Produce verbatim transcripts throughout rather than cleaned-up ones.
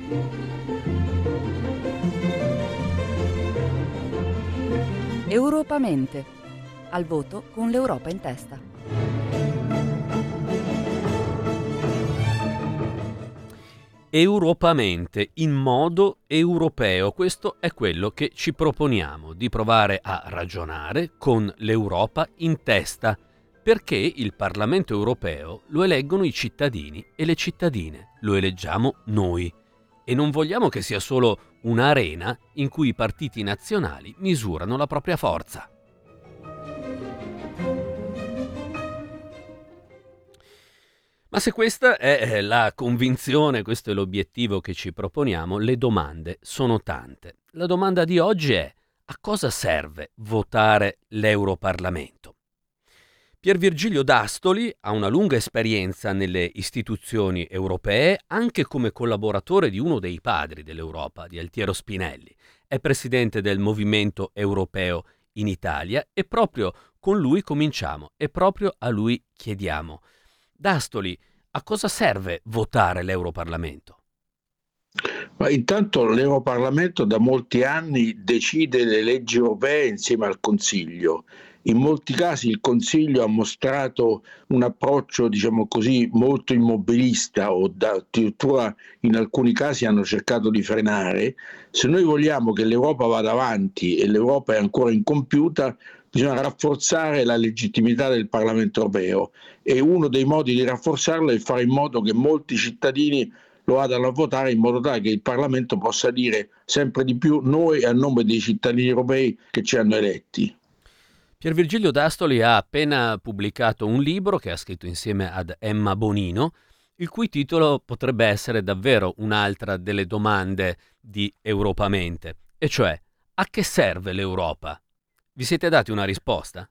Europamente, al voto con l'Europa in testa. Europamente, in modo europeo, questo è quello che ci proponiamo, di provare a ragionare con l'Europa in testa, perché il Parlamento europeo lo eleggono i cittadini e le cittadine, lo eleggiamo noi. E non vogliamo che sia solo un'arena in cui i partiti nazionali misurano la propria forza. Ma se questa è la convinzione, questo è l'obiettivo che ci proponiamo, le domande sono tante. La domanda di oggi è: a cosa serve votare l'Europarlamento? Pier Virgilio D'Astoli ha una lunga esperienza nelle istituzioni europee, anche come collaboratore di uno dei padri dell'Europa, di Altiero Spinelli. È presidente del Movimento Europeo in Italia e proprio con lui cominciamo e proprio a lui chiediamo: D'Astoli, a cosa serve votare l'Europarlamento? Ma intanto l'Europarlamento da molti anni decide le leggi europee insieme al Consiglio. In molti casi il Consiglio ha mostrato un approccio, diciamo così, molto immobilista o addirittura in alcuni casi hanno cercato di frenare. Se noi vogliamo che l'Europa vada avanti e l'Europa è ancora incompiuta, bisogna rafforzare la legittimità del Parlamento europeo e uno dei modi di rafforzarla è fare in modo che molti cittadini lo vadano a votare in modo tale che il Parlamento possa dire sempre di più noi a nome dei cittadini europei che ci hanno eletti. Pier Virgilio D'Astoli ha appena pubblicato un libro che ha scritto insieme ad Emma Bonino, il cui titolo potrebbe essere davvero un'altra delle domande di Europamente, e cioè: a che serve l'Europa? Vi siete dati una risposta?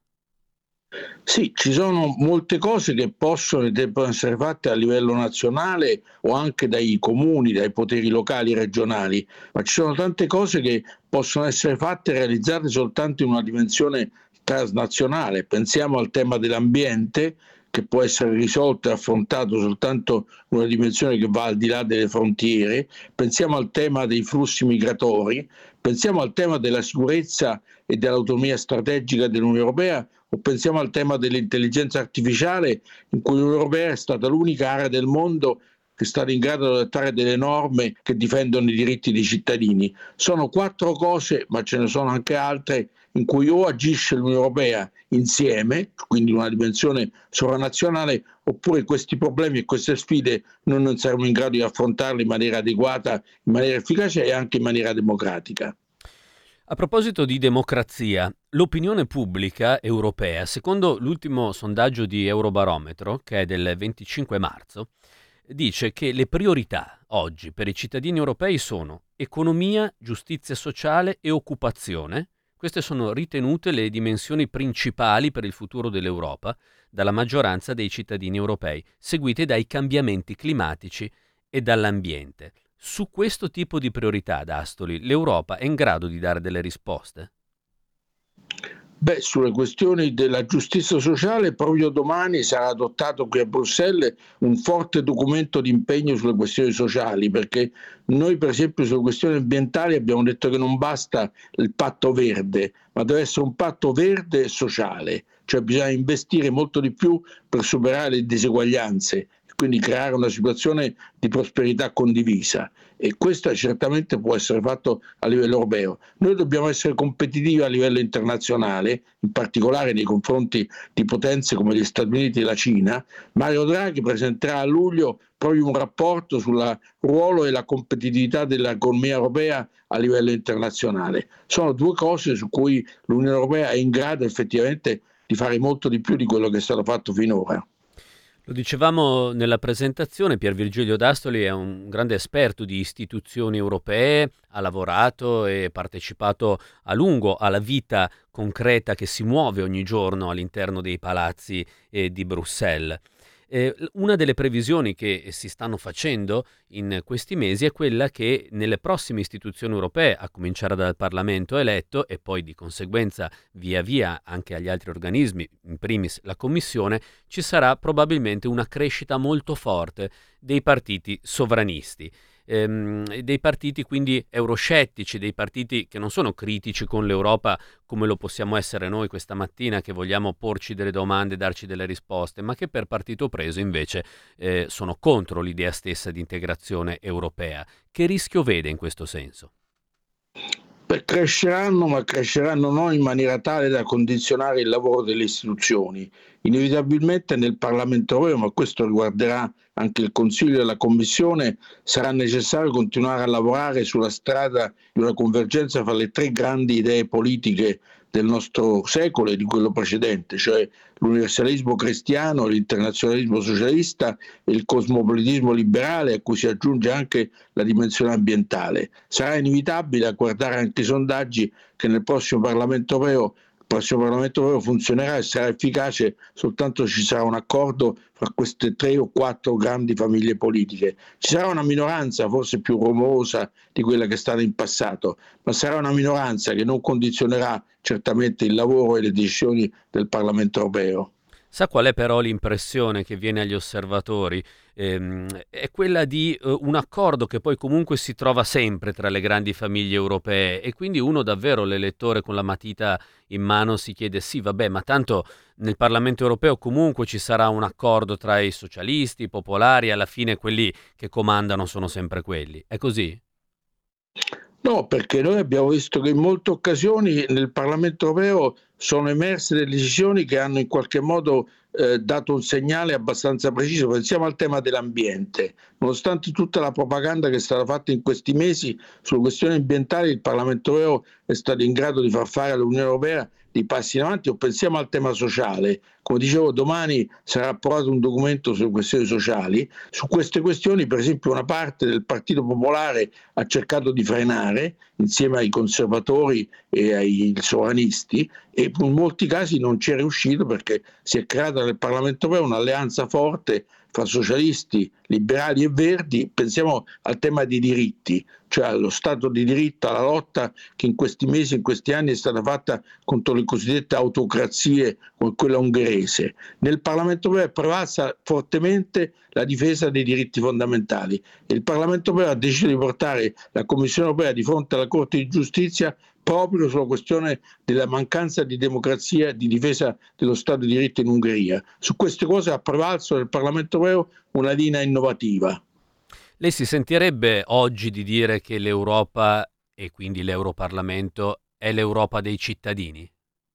Sì, ci sono molte cose che possono e debbono essere fatte a livello nazionale o anche dai comuni, dai poteri locali e regionali, ma ci sono tante cose che possono essere fatte e realizzate soltanto in una dimensione transnazionale. Pensiamo al tema dell'ambiente, che può essere risolto e affrontato soltanto in una dimensione che va al di là delle frontiere. Pensiamo al tema dei flussi migratori, pensiamo al tema della sicurezza e dell'autonomia strategica dell'Unione Europea, o pensiamo al tema dell'intelligenza artificiale, in cui l'Unione Europea è stata l'unica area del mondo che è stata in grado di adottare delle norme che difendono i diritti dei cittadini. Sono quattro cose, ma ce ne sono anche altre, in cui o agisce l'Unione Europea insieme, quindi in una dimensione sovranazionale, oppure questi problemi e queste sfide noi non saremo in grado di affrontarle in maniera adeguata, in maniera efficace e anche in maniera democratica. A proposito di democrazia, l'opinione pubblica europea, secondo l'ultimo sondaggio di Eurobarometro, che è del venticinque marzo, dice che le priorità oggi per i cittadini europei sono economia, giustizia sociale e occupazione. Queste sono ritenute le dimensioni principali per il futuro dell'Europa dalla maggioranza dei cittadini europei, seguite dai cambiamenti climatici e dall'ambiente. Su questo tipo di priorità, D'Astoli, l'Europa è in grado di dare delle risposte? Beh, sulle questioni della giustizia sociale, proprio domani sarà adottato qui a Bruxelles un forte documento di impegno sulle questioni sociali, perché noi per esempio sulle questioni ambientali abbiamo detto che non basta il patto verde, ma deve essere un patto verde e sociale, cioè bisogna investire molto di più per superare le diseguaglianze, quindi creare una situazione di prosperità condivisa, e questo certamente può essere fatto a livello europeo. Noi dobbiamo essere competitivi a livello internazionale, in particolare nei confronti di potenze come gli Stati Uniti e la Cina. Mario Draghi presenterà a luglio proprio un rapporto sul ruolo e la competitività dell'economia europea a livello internazionale. Sono due cose su cui l'Unione Europea è in grado effettivamente di fare molto di più di quello che è stato fatto finora. Lo dicevamo nella presentazione, Pier Virgilio D'Astoli è un grande esperto di istituzioni europee, ha lavorato e partecipato a lungo alla vita concreta che si muove ogni giorno all'interno dei palazzi eh, di Bruxelles. Eh, una delle previsioni che si stanno facendo in questi mesi è quella che nelle prossime istituzioni europee, a cominciare dal Parlamento eletto e poi di conseguenza via via anche agli altri organismi, in primis la Commissione, ci sarà probabilmente una crescita molto forte dei partiti sovranisti. ehm, dei partiti quindi euroscettici, dei partiti che non sono critici con l'Europa come lo possiamo essere noi questa mattina, che vogliamo porci delle domande, darci delle risposte, ma che per partito preso invece eh, sono contro l'idea stessa di integrazione europea. Che rischio vede in questo senso? Beh, cresceranno, ma cresceranno non in maniera tale da condizionare il lavoro delle istituzioni. Inevitabilmente nel Parlamento europeo, ma questo riguarderà anche il Consiglio e la Commissione, sarà necessario continuare a lavorare sulla strada di una convergenza fra le tre grandi idee politiche del nostro secolo e di quello precedente, cioè l'universalismo cristiano, l'internazionalismo socialista e il cosmopolitismo liberale, a cui si aggiunge anche la dimensione ambientale. Sarà inevitabile, a guardare anche i sondaggi, che nel prossimo Parlamento europeo il prossimo Parlamento europeo funzionerà e sarà efficace soltanto se ci sarà un accordo fra queste tre o quattro grandi famiglie politiche. Ci sarà una minoranza forse più rumorosa di quella che è stata in passato, ma sarà una minoranza che non condizionerà certamente il lavoro e le decisioni del Parlamento europeo. Sa qual è però l'impressione che viene agli osservatori? Ehm, è quella di eh, un accordo che poi comunque si trova sempre tra le grandi famiglie europee, e quindi uno davvero, l'elettore con la matita in mano, si chiede sì vabbè, ma tanto nel Parlamento europeo comunque ci sarà un accordo tra i socialisti, i popolari, alla fine quelli che comandano sono sempre quelli. È così? No, perché noi abbiamo visto che in molte occasioni nel Parlamento europeo sono emerse delle decisioni che hanno in qualche modo eh, dato un segnale abbastanza preciso. Pensiamo al tema dell'ambiente. Nonostante tutta la propaganda che è stata fatta in questi mesi sulle questioni ambientali, il Parlamento europeo è stato in grado di far fare all'Unione europea dei passi in avanti. O pensiamo al tema sociale. Come dicevo, domani sarà approvato un documento sulle questioni sociali. Su queste questioni, per esempio, una parte del Partito Popolare ha cercato di frenare, insieme ai conservatori e ai sovranisti, e in molti casi non ci è riuscito, perché si è creata nel Parlamento europeo un'alleanza forte fra socialisti, liberali e verdi. Pensiamo al tema dei diritti, cioè allo Stato di diritto, alla lotta che in questi mesi, in questi anni è stata fatta contro le cosiddette autocrazie come quella ungherese. Nel Parlamento europeo è prevalsa fortemente la difesa dei diritti fondamentali e il Parlamento europeo ha deciso di portare la Commissione europea di fronte alla Corte di Giustizia proprio sulla questione della mancanza di democrazia e di difesa dello Stato di diritto in Ungheria. Su queste cose ha prevalso nel Parlamento europeo una linea innovativa. Lei si sentirebbe oggi di dire che l'Europa, e quindi l'Europarlamento, è l'Europa dei cittadini?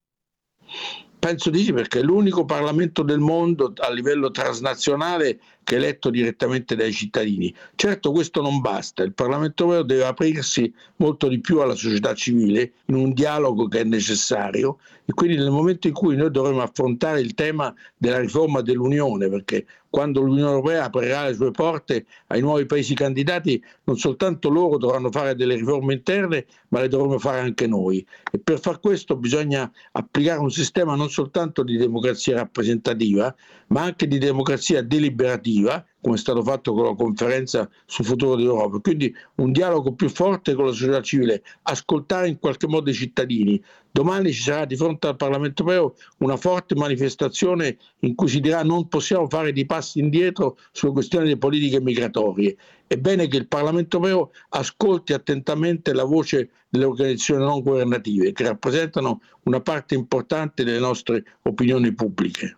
Penso di sì, perché è l'unico Parlamento del mondo a livello transnazionale che è eletto direttamente dai cittadini. Certo, questo non basta, il Parlamento europeo deve aprirsi molto di più alla società civile in un dialogo che è necessario, e quindi nel momento in cui noi dovremo affrontare il tema della riforma dell'Unione, perché quando l'Unione europea aprirà le sue porte ai nuovi paesi candidati, non soltanto loro dovranno fare delle riforme interne, ma le dovremo fare anche noi. E per far questo bisogna applicare un sistema non soltanto di democrazia rappresentativa, ma anche di democrazia deliberativa, come è stato fatto con la conferenza sul futuro dell'Europa. Quindi un dialogo più forte con la società civile, ascoltare in qualche modo i cittadini. Domani ci sarà di fronte al Parlamento europeo una forte manifestazione in cui si dirà non possiamo fare di passi indietro sulle questioni delle politiche migratorie. È bene che il Parlamento europeo ascolti attentamente la voce delle organizzazioni non governative, che rappresentano una parte importante delle nostre opinioni pubbliche.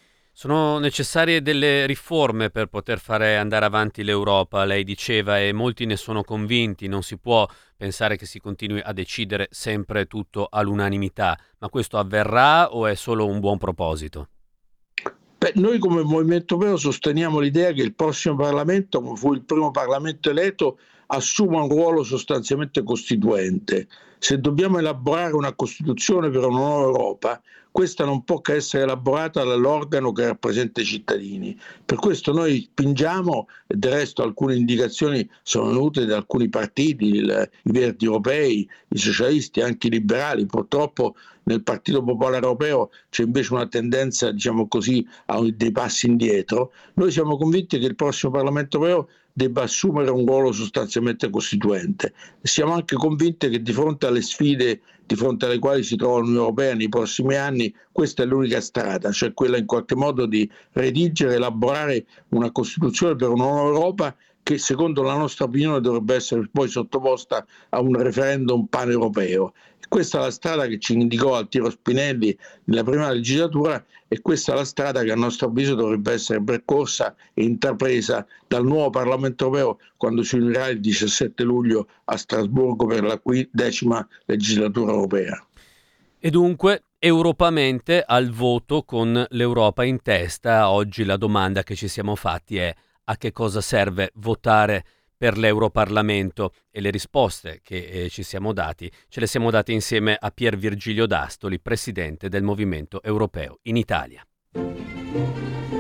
Sono necessarie delle riforme per poter fare andare avanti l'Europa, lei diceva, e molti ne sono convinti. Non si può pensare che si continui a decidere sempre tutto all'unanimità, ma questo avverrà o è solo un buon proposito? Beh, noi come Movimento Europeo sosteniamo l'idea che il prossimo Parlamento, come fu il primo Parlamento eletto, assuma un ruolo sostanzialmente costituente. Se dobbiamo elaborare una Costituzione per una nuova Europa, questa non può che essere elaborata dall'organo che rappresenta i cittadini. Per questo noi spingiamo, e del resto alcune indicazioni sono venute da alcuni partiti, il, i Verdi europei, i socialisti, anche i liberali. Purtroppo nel Partito Popolare Europeo c'è invece una tendenza, diciamo così, a dei passi indietro. Noi siamo convinti che il prossimo Parlamento Europeo debba assumere un ruolo sostanzialmente costituente. Siamo anche convinti che di fronte alle sfide di fronte alle quali si trova l'Unione Europea nei prossimi anni, questa è l'unica strada, cioè quella in qualche modo di redigere, elaborare una Costituzione per una nuova Europa che secondo la nostra opinione dovrebbe essere poi sottoposta a un referendum paneuropeo. Questa è la strada che ci indicò Altiero Spinelli nella prima legislatura e questa è la strada che a nostro avviso dovrebbe essere percorsa e intrapresa dal nuovo Parlamento europeo quando si unirà il diciassette luglio a Strasburgo per la decima legislatura europea. E dunque, europamente al voto con l'Europa in testa, oggi la domanda che ci siamo fatti è: a che cosa serve votare per l'Europarlamento? E le risposte che eh, ci siamo dati, ce le siamo date insieme a Pier Virgilio D'Astoli, presidente del Movimento Europeo in Italia.